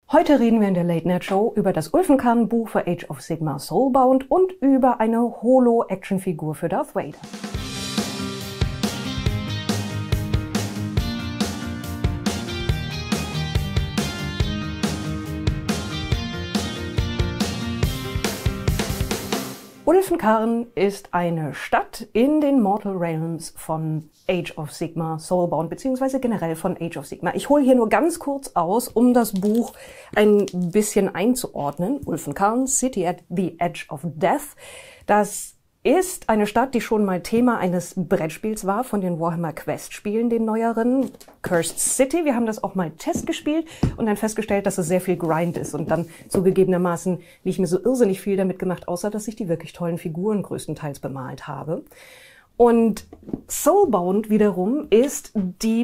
Heute reden wir in der Late Night Show über das Ulfenkarn-Buch für Age of Sigmar Soulbound und über eine Holo-Action-Figur für Darth Vader. Ulfenkarn ist eine Stadt in den Mortal Realms von Age of Sigmar Soulbound, beziehungsweise generell von Age of Sigmar. Ich hole hier nur ganz kurz aus, um das Buch ein bisschen einzuordnen. Ulfenkarn, City at the Edge of Death. Das ist eine Stadt, die schon mal Thema eines Brettspiels war von den Warhammer Quest Spielen, den neueren, Cursed City. Wir haben das auch mal Test gespielt und dann festgestellt, dass es sehr viel Grind ist und dann zugegebenermaßen nicht mehr so irrsinnig viel damit gemacht, außer dass ich die wirklich tollen Figuren größtenteils bemalt habe. Und Soulbound wiederum ist die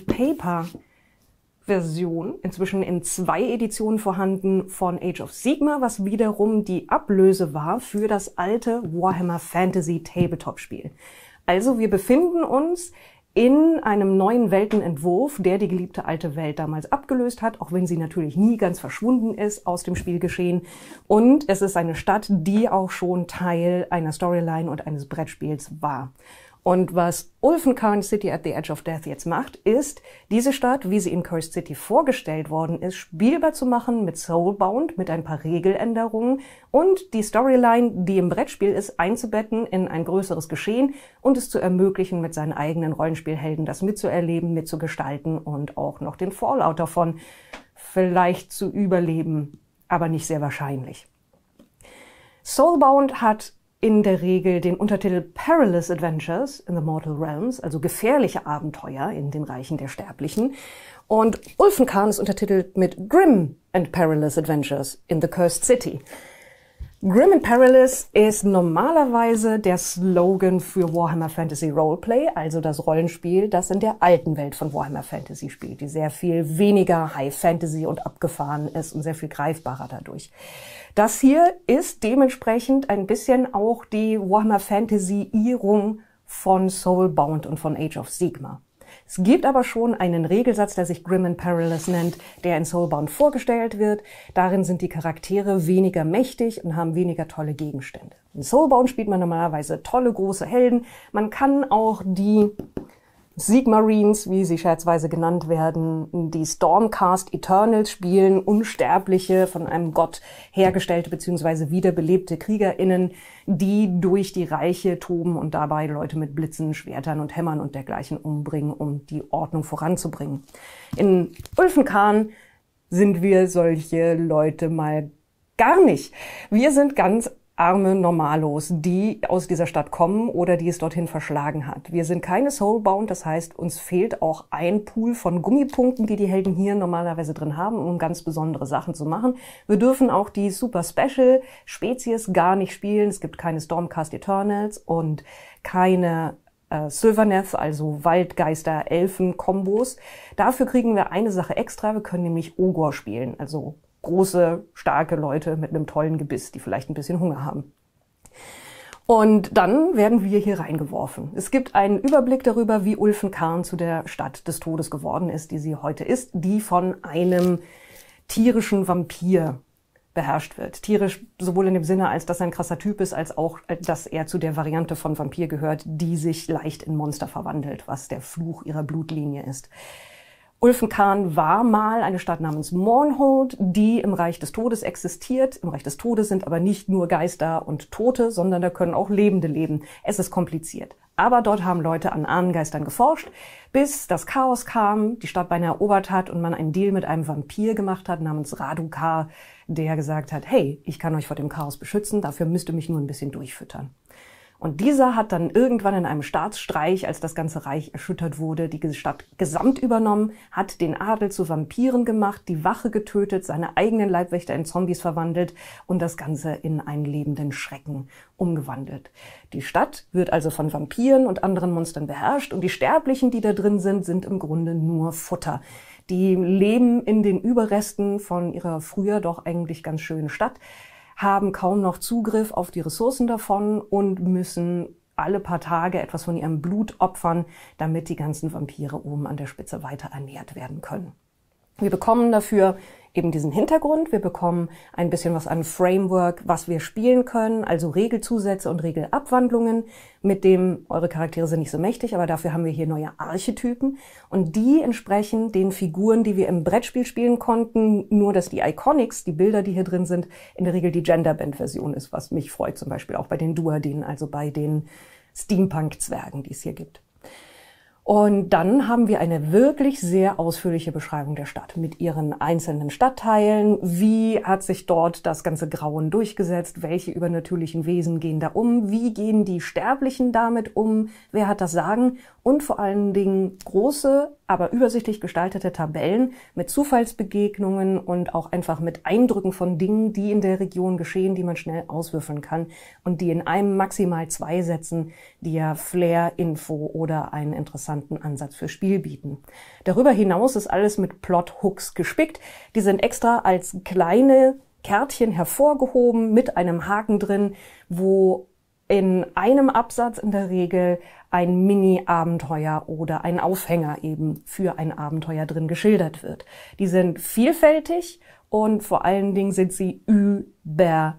Pen-and-Paper-Version, inzwischen in 2 Editionen vorhanden, von Age of Sigmar, was wiederum die Ablöse war für das alte Warhammer Fantasy Tabletop-Spiel. Also wir befinden uns in einem neuen Weltenentwurf, der die geliebte alte Welt damals abgelöst hat, auch wenn sie natürlich nie ganz verschwunden ist aus dem Spielgeschehen. Und es ist eine Stadt, die auch schon Teil einer Storyline und eines Brettspiels war. Und was Ulfenkarn City at the Edge of Death jetzt macht, ist, diese Stadt, wie sie in Cursed City vorgestellt worden ist, spielbar zu machen mit Soulbound, mit ein paar Regeländerungen und die Storyline, die im Brettspiel ist, einzubetten in ein größeres Geschehen und es zu ermöglichen, mit seinen eigenen Rollenspielhelden das mitzuerleben, mitzugestalten und auch noch den Fallout davon vielleicht zu überleben, aber nicht sehr wahrscheinlich. Soulbound hat in der Regel den Untertitel Perilous Adventures in the Mortal Realms, also gefährliche Abenteuer in den Reichen der Sterblichen. Und Ulfenkarn ist untertitelt mit Grim and Perilous Adventures in the Cursed City. Grim and Perilous ist normalerweise der Slogan für Warhammer Fantasy Roleplay, also das Rollenspiel, das in der alten Welt von Warhammer Fantasy spielt, die sehr viel weniger High Fantasy und abgefahren ist und sehr viel greifbarer dadurch. Das hier ist dementsprechend ein bisschen auch die Warhammer Fantasy-Ierung von Soulbound und von Age of Sigmar. Es gibt aber schon einen Regelsatz, der sich Grim and Perilous nennt, der in Soulbound vorgestellt wird. Darin sind die Charaktere weniger mächtig und haben weniger tolle Gegenstände. In Soulbound spielt man normalerweise tolle, große Helden. Man kann auch die Sigmarines, wie sie scherzweise genannt werden, die Stormcast Eternals spielen, unsterbliche, von einem Gott hergestellte bzw. wiederbelebte KriegerInnen, die durch die Reiche toben und dabei Leute mit Blitzen, Schwertern und Hämmern und dergleichen umbringen, um die Ordnung voranzubringen. In Ulfenkarn sind wir solche Leute mal gar nicht. Wir sind ganz arme Normalos, die aus dieser Stadt kommen oder die es dorthin verschlagen hat. Wir sind keine Soulbound, das heißt, uns fehlt auch ein Pool von Gummipunkten, die die Helden hier normalerweise drin haben, um ganz besondere Sachen zu machen. Wir dürfen auch die Super Special Spezies gar nicht spielen. Es gibt keine Stormcast Eternals und keine Sylvaneth, also Waldgeister, Elfen-Kombos. Dafür kriegen wir eine Sache extra, wir können nämlich Ogor spielen, also große, starke Leute mit einem tollen Gebiss, die vielleicht ein bisschen Hunger haben. Und dann werden wir hier reingeworfen. Es gibt einen Überblick darüber, wie Ulfenkarn zu der Stadt des Todes geworden ist, die sie heute ist, die von einem tierischen Vampir beherrscht wird. Tierisch sowohl in dem Sinne, als dass er ein krasser Typ ist, als auch, dass er zu der Variante von Vampir gehört, die sich leicht in Monster verwandelt, was der Fluch ihrer Blutlinie ist. Ulfenkarn war mal eine Stadt namens Mournhold, die im Reich des Todes existiert. Im Reich des Todes sind aber nicht nur Geister und Tote, sondern da können auch Lebende leben. Es ist kompliziert. Aber dort haben Leute an Ahnengeistern geforscht, bis das Chaos kam, die Stadt beinahe erobert hat und man einen Deal mit einem Vampir gemacht hat namens Radukar, der gesagt hat, hey, ich kann euch vor dem Chaos beschützen, dafür müsst ihr mich nur ein bisschen durchfüttern. Und dieser hat dann irgendwann in einem Staatsstreich, als das ganze Reich erschüttert wurde, die Stadt gesamt übernommen, hat den Adel zu Vampiren gemacht, die Wache getötet, seine eigenen Leibwächter in Zombies verwandelt und das Ganze in einen lebenden Schrecken umgewandelt. Die Stadt wird also von Vampiren und anderen Monstern beherrscht und die Sterblichen, die da drin sind, sind im Grunde nur Futter. Die leben in den Überresten von ihrer früher doch eigentlich ganz schönen Stadt, haben kaum noch Zugriff auf die Ressourcen davon und müssen alle paar Tage etwas von ihrem Blut opfern, damit die ganzen Vampire oben an der Spitze weiter ernährt werden können. Wir bekommen dafür eben diesen Hintergrund, wir bekommen ein bisschen was an Framework, was wir spielen können, also Regelzusätze und Regelabwandlungen, mit dem eure Charaktere sind nicht so mächtig, aber dafür haben wir hier neue Archetypen und die entsprechen den Figuren, die wir im Brettspiel spielen konnten, nur dass die Iconics, die Bilder, die hier drin sind, in der Regel die Genderband-Version ist, was mich freut, zum Beispiel auch bei den Duardinen, also bei den Steampunk-Zwergen, die es hier gibt. Und dann haben wir eine wirklich sehr ausführliche Beschreibung der Stadt mit ihren einzelnen Stadtteilen. Wie hat sich dort das ganze Grauen durchgesetzt? Welche übernatürlichen Wesen gehen da um? Wie gehen die Sterblichen damit um? Wer hat das Sagen? Und vor allen Dingen große, aber übersichtlich gestaltete Tabellen mit Zufallsbegegnungen und auch einfach mit Eindrücken von Dingen, die in der Region geschehen, die man schnell auswürfeln kann und die in einem maximal 2 Sätzen dir Flair, Info oder einen interessanten Ansatz für Spiel bieten. Darüber hinaus ist alles mit Plot-Hooks gespickt. Die sind extra als kleine Kärtchen hervorgehoben mit einem Haken drin, wo in einem Absatz in der Regel ein Mini-Abenteuer oder ein Aufhänger eben für ein Abenteuer drin geschildert wird. Die sind vielfältig und vor allen Dingen sind sie überall.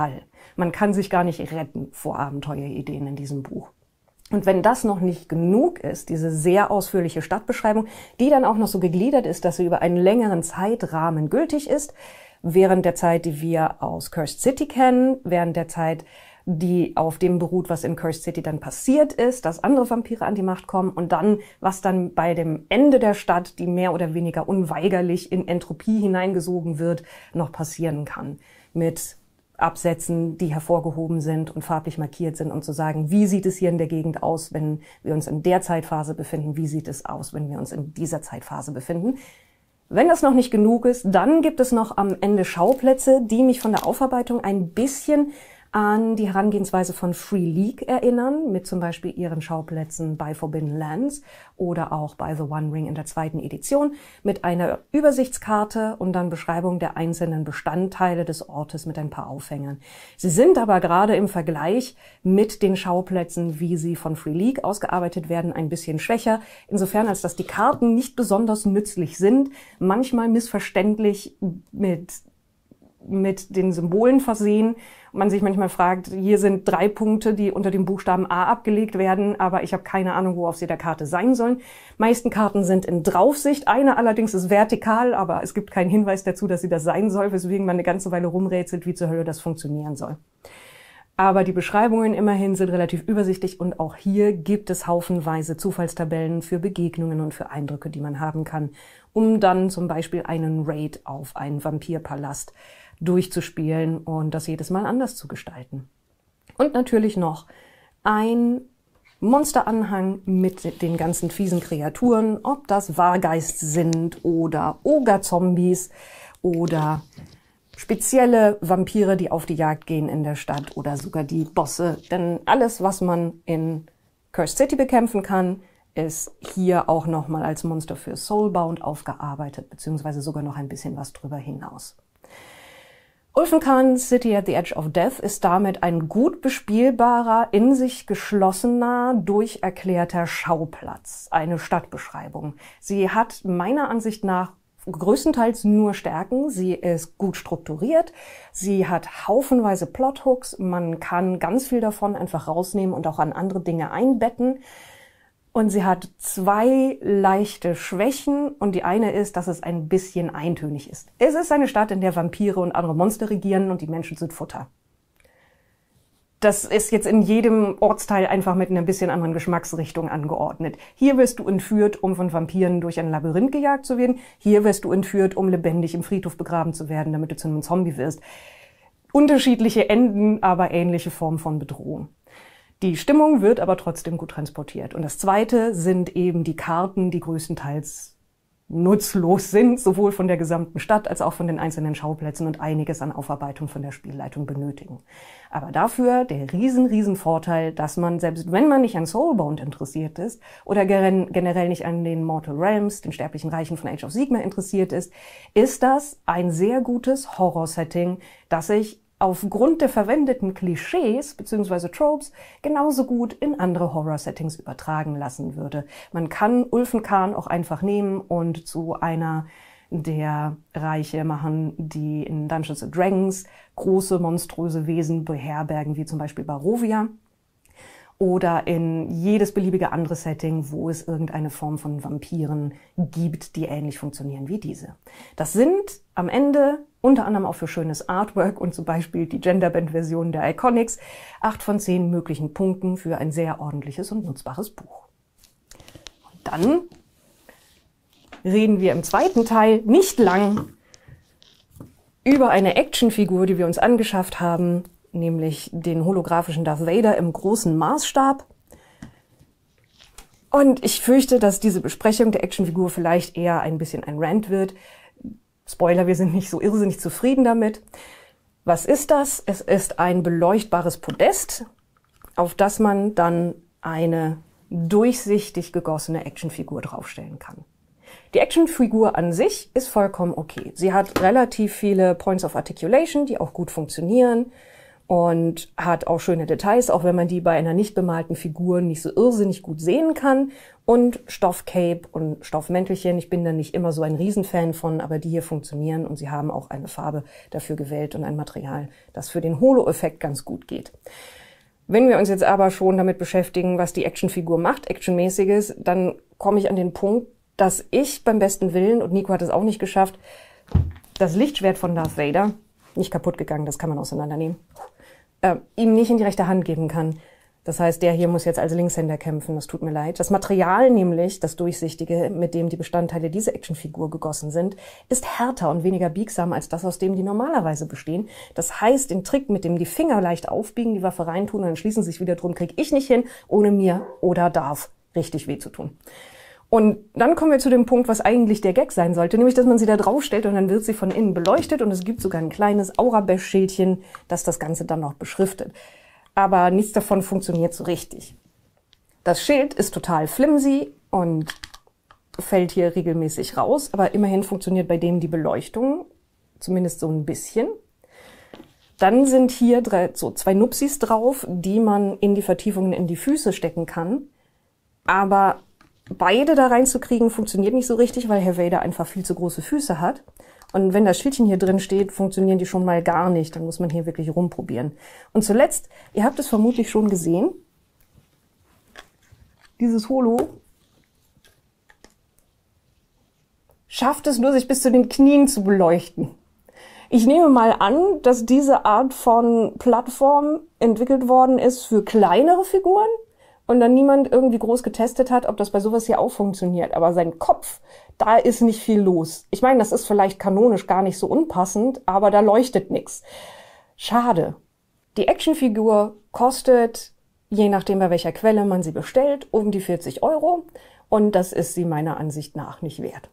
Man kann sich gar nicht retten vor Abenteuerideen in diesem Buch. Und wenn das noch nicht genug ist, diese sehr ausführliche Stadtbeschreibung, die dann auch noch so gegliedert ist, dass sie über einen längeren Zeitrahmen gültig ist, während der Zeit, die wir aus Cursed City kennen, während der Zeit, die auf dem beruht, was in Cursed City dann passiert ist, dass andere Vampire an die Macht kommen und dann, was dann bei dem Ende der Stadt, die mehr oder weniger unweigerlich in Entropie hineingesogen wird, noch passieren kann. Mit Absätzen, die hervorgehoben sind und farblich markiert sind, um zu sagen, wie sieht es hier in der Gegend aus, wenn wir uns in der Zeitphase befinden, wie sieht es aus, wenn wir uns in dieser Zeitphase befinden. Wenn das noch nicht genug ist, dann gibt es noch am Ende Schauplätze, die mich von der Aufarbeitung ein bisschen an die Herangehensweise von Free League erinnern, mit zum Beispiel ihren Schauplätzen bei Forbidden Lands oder auch bei The One Ring in der 2. Edition, mit einer Übersichtskarte und dann Beschreibung der einzelnen Bestandteile des Ortes mit ein paar Aufhängern. Sie sind aber gerade im Vergleich mit den Schauplätzen, wie sie von Free League ausgearbeitet werden, ein bisschen schwächer, insofern als dass die Karten nicht besonders nützlich sind, manchmal missverständlich mit den Symbolen versehen. Man sich manchmal fragt, hier sind 3 Punkte, die unter dem Buchstaben A abgelegt werden, aber ich habe keine Ahnung, wo auf sie der Karte sein sollen. Meisten Karten sind in Draufsicht, eine allerdings ist vertikal, aber es gibt keinen Hinweis dazu, dass sie das sein soll, weswegen man eine ganze Weile rumrätselt, wie zur Hölle das funktionieren soll. Aber die Beschreibungen immerhin sind relativ übersichtlich und auch hier gibt es haufenweise Zufallstabellen für Begegnungen und für Eindrücke, die man haben kann, um dann zum Beispiel einen Raid auf einen Vampirpalast durchzuspielen und das jedes Mal anders zu gestalten. Und natürlich noch ein Monsteranhang mit den ganzen fiesen Kreaturen, ob das Wargeist sind oder Oger-Zombies oder spezielle Vampire, die auf die Jagd gehen in der Stadt oder sogar die Bosse. Denn alles, was man in Cursed City bekämpfen kann, ist hier auch nochmal als Monster für Soulbound aufgearbeitet, beziehungsweise sogar noch ein bisschen was drüber hinaus. Ulfenkarn City at the Edge of Death ist damit ein gut bespielbarer, in sich geschlossener, durcherklärter Schauplatz, eine Stadtbeschreibung. Sie hat meiner Ansicht nach größtenteils nur Stärken. Sie ist gut strukturiert, sie hat haufenweise Plothooks, man kann ganz viel davon einfach rausnehmen und auch an andere Dinge einbetten. Und sie hat 2 leichte Schwächen und die eine ist, dass es ein bisschen eintönig ist. Es ist eine Stadt, in der Vampire und andere Monster regieren und die Menschen sind Futter. Das ist jetzt in jedem Ortsteil einfach mit einer bisschen anderen Geschmacksrichtung angeordnet. Hier wirst du entführt, um von Vampiren durch ein Labyrinth gejagt zu werden. Hier wirst du entführt, um lebendig im Friedhof begraben zu werden, damit du zu einem Zombie wirst. Unterschiedliche Enden, aber ähnliche Formen von Bedrohung. Die Stimmung wird aber trotzdem gut transportiert. Und das Zweite sind eben die Karten, die größtenteils nutzlos sind, sowohl von der gesamten Stadt als auch von den einzelnen Schauplätzen und einiges an Aufarbeitung von der Spielleitung benötigen. Aber dafür der riesen Vorteil, dass man, selbst wenn man nicht an Soulbound interessiert ist oder generell nicht an den Mortal Realms, den sterblichen Reichen von Age of Sigmar interessiert ist das ein sehr gutes Horror-Setting, das sich aufgrund der verwendeten Klischees bzw. Tropes genauso gut in andere Horror-Settings übertragen lassen würde. Man kann Ulfenkarn auch einfach nehmen und zu einer der Reiche machen, die in Dungeons & Dragons große, monströse Wesen beherbergen, wie zum Beispiel Barovia. Oder in jedes beliebige andere Setting, wo es irgendeine Form von Vampiren gibt, die ähnlich funktionieren wie diese. Das sind am Ende unter anderem auch für schönes Artwork und zum Beispiel die Genderband-Version der Iconics 8 von 10 möglichen Punkten für ein sehr ordentliches und nutzbares Buch. Und dann reden wir im zweiten Teil nicht lang über eine Actionfigur, die wir uns angeschafft haben, nämlich den holographischen Darth Vader im großen Maßstab. Und ich fürchte, dass diese Besprechung der Actionfigur vielleicht eher ein bisschen ein Rant wird. Spoiler, wir sind nicht so irrsinnig zufrieden damit. Was ist das? Es ist ein beleuchtbares Podest, auf das man dann eine durchsichtig gegossene Actionfigur draufstellen kann. Die Actionfigur an sich ist vollkommen okay. Sie hat relativ viele Points of Articulation, die auch gut funktionieren. Und hat auch schöne Details, auch wenn man die bei einer nicht bemalten Figur nicht so irrsinnig gut sehen kann. Und Stoffcape und Stoffmäntelchen, ich bin da nicht immer so ein Riesenfan von, aber die hier funktionieren und sie haben auch eine Farbe dafür gewählt und ein Material, das für den Holo-Effekt ganz gut geht. Wenn wir uns jetzt aber schon damit beschäftigen, was die Actionfigur macht, Actionmäßiges, dann komme ich an den Punkt, dass ich beim besten Willen, und Nico hat es auch nicht geschafft, das Lichtschwert von Darth Vader, nicht kaputt gegangen, das kann man auseinandernehmen, ihm nicht in die rechte Hand geben kann. Das heißt, der hier muss jetzt als Linkshänder kämpfen, das tut mir leid. Das Material nämlich, das Durchsichtige, mit dem die Bestandteile dieser Actionfigur gegossen sind, ist härter und weniger biegsam als das, aus dem die normalerweise bestehen. Das heißt, den Trick, mit dem die Finger leicht aufbiegen, die Waffe reintun und dann schließen sich wieder drum, kriege ich nicht hin, ohne mir oder Darth richtig weh zu tun. Und dann kommen wir zu dem Punkt, was eigentlich der Gag sein sollte, nämlich, dass man sie da draufstellt und dann wird sie von innen beleuchtet und es gibt sogar ein kleines Aura-Bash-Schildchen, das das Ganze dann noch beschriftet. Aber nichts davon funktioniert so richtig. Das Schild ist total flimsy und fällt hier regelmäßig raus, aber immerhin funktioniert bei dem die Beleuchtung, zumindest so ein bisschen. Dann sind hier so 2 Nupsis drauf, die man in die Vertiefungen in die Füße stecken kann, aber beide da reinzukriegen funktioniert nicht so richtig, weil Herr Vader einfach viel zu große Füße hat. Und wenn das Schildchen hier drin steht, funktionieren die schon mal gar nicht. Dann muss man hier wirklich rumprobieren. Und zuletzt, ihr habt es vermutlich schon gesehen, dieses Holo schafft es nur, sich bis zu den Knien zu beleuchten. Ich nehme mal an, dass diese Art von Plattform entwickelt worden ist für kleinere Figuren. Und dann niemand irgendwie groß getestet hat, ob das bei sowas hier auch funktioniert. Aber sein Kopf, da ist nicht viel los. Ich meine, das ist vielleicht kanonisch gar nicht so unpassend, aber da leuchtet nichts. Schade. Die Actionfigur kostet, je nachdem bei welcher Quelle man sie bestellt, um die 40 €. Und das ist sie meiner Ansicht nach nicht wert.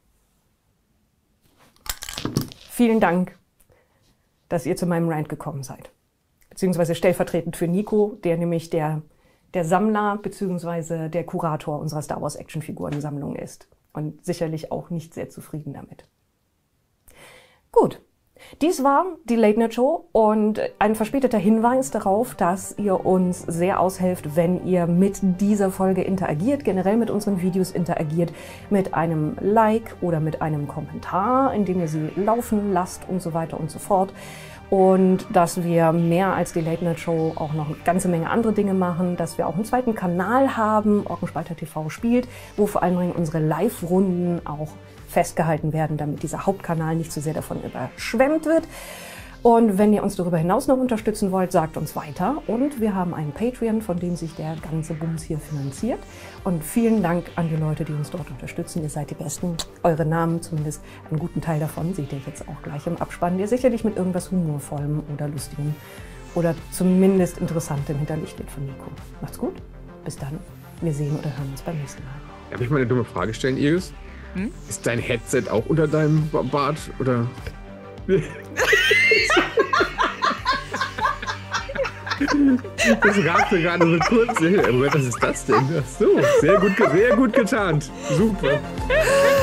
Vielen Dank, dass ihr zu meinem Rant gekommen seid. Beziehungsweise stellvertretend für Nico, der nämlich der Sammler bzw. der Kurator unserer Star Wars Actionfigurensammlung ist und sicherlich auch nicht sehr zufrieden damit. Gut, dies war die Late Night Show und ein verspäteter Hinweis darauf, dass ihr uns sehr aushelft, wenn ihr mit dieser Folge interagiert, generell mit unseren Videos interagiert, mit einem Like oder mit einem Kommentar, indem ihr sie laufen lasst und so weiter und so fort. Und dass wir mehr als die Late Night Show auch noch eine ganze Menge andere Dinge machen, dass wir auch einen zweiten Kanal haben, Orkenspalter TV spielt, wo vor allen Dingen unsere Live-Runden auch festgehalten werden, damit dieser Hauptkanal nicht zu sehr davon überschwemmt wird. Und wenn ihr uns darüber hinaus noch unterstützen wollt, sagt uns weiter. Und wir haben einen Patreon, von dem sich der ganze Bums hier finanziert. Und vielen Dank an die Leute, die uns dort unterstützen. Ihr seid die Besten. Eure Namen, zumindest einen guten Teil davon, seht ihr jetzt auch gleich im Abspann, der sicherlich mit irgendwas Humorvollem oder Lustigem oder zumindest Interessantem hinterlegt wird von Nico. Macht's gut. Bis dann. Wir sehen oder hören uns beim nächsten Mal. Darf ich mal eine dumme Frage stellen, Iris? Ist dein Headset auch unter deinem Bart, oder? Das ragte gerade so kurz. Moment, was ist das denn? Ach so, sehr gut getarnt. Super.